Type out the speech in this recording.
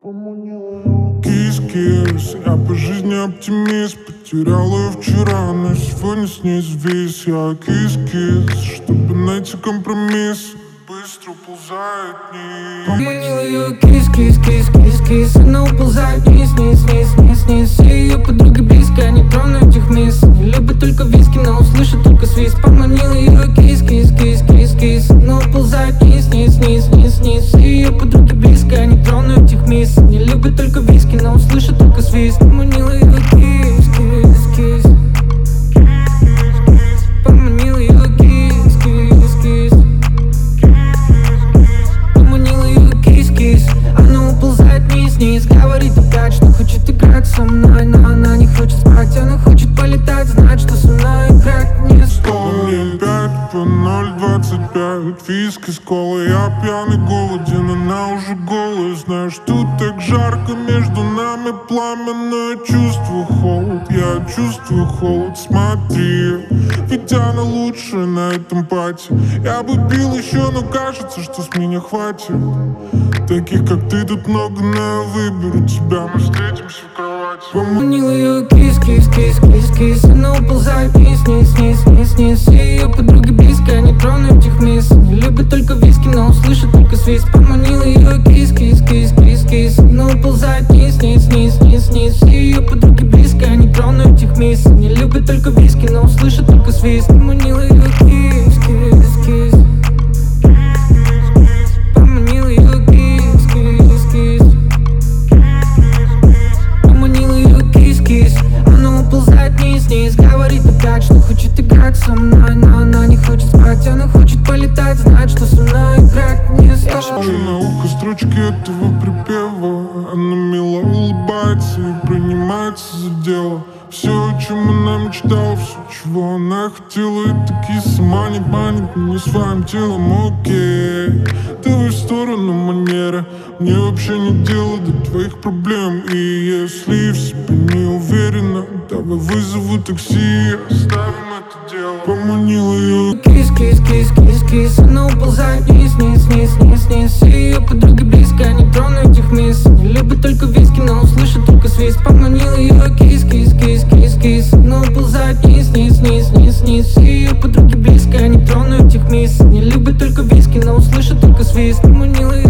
Кис-кис, я по жизни оптимист. Потерял ее вчера, но сегодня с ней связь. Я кис-кис, чтобы найти компромисс. Быстро уползает вниз. Поманил ее кис-кис-кис-кис-кис. Она уползает вниз-вниз-вниз-вниз-вниз. И ее подруги близко, не трону этих мисс. Не любит только виски, но услышит только свист. Поманил ее кис-кис-кис-кис-кис. Она уползает вниз-вниз-вниз-вниз-вниз. И ее подруги близко, не трону этих мисс. Не любит только виски, но услышит только свист. Поманил ее кис-кис-кис. Поманил ее кис-кис-кис. Она уползает вниз-вниз, говорит опять, что хочет играть со мной. Но она не хочет спать, она хочет полетать, знает, что со мной играть не стоит. 5 по 0,25, виски с колой, я пьяный, голоден, она уже голая. Знаешь, тут так жарко, между нами пламя, но я чувствую холод, смотри. Ведь она лучшая на этом пати. Я бы пил еще, но кажется, что с меня хватит. Таких, как ты, тут много, но я выберу тебя. Мы встретимся в кровати. Поманил ее кис-кис-кис-кис-кис. Она уползает вниз-вниз-вниз-вниз-вниз. И ее подруги близко, не трону этих мисс. Не любит только виски, но услышит только свист. Поманил ее кис-кис-кис-кис-кис. Она уползает вниз-вниз-вниз-вниз-вниз. И ее подруги близко, не трону этих мисс. Не любит только виски, но услышит только свист. Поманил ее кис-кис-кис. Поманил ее кис-кис-кис. Поманил ее кис-кис. Она уползает вниз-вниз, говорит опять, что хочет играть со мной. Но она не хочет спать, она хочет полетать, знает, что со мной играть не стоит. Я шепчу на ухо строчки этого припева. Она мило улыбается и принимается за дело. Все, о чем она мечтала, все, чего она хотела, это киса манит мне своим телом, окей. Давай в сторону манеры, мне вообще не дело до твоих проблем. И если в себе не уверена, давай вызову такси и оставим это дело. Поманил ее кис-кис-кис-кис-кис. Она уползает вниз-вниз-вниз-вниз-вниз. И ее подруги близко, не трону этих мисс. Не любит только виски, но услышит только свист. Поманил ее кис-кис-кис-кис-кис. Она уползает вниз-вниз-вниз-вниз-вниз. И ее подруги близко, не трону этих мисс. Не любит только виски, но услышит только свист. Поманил ее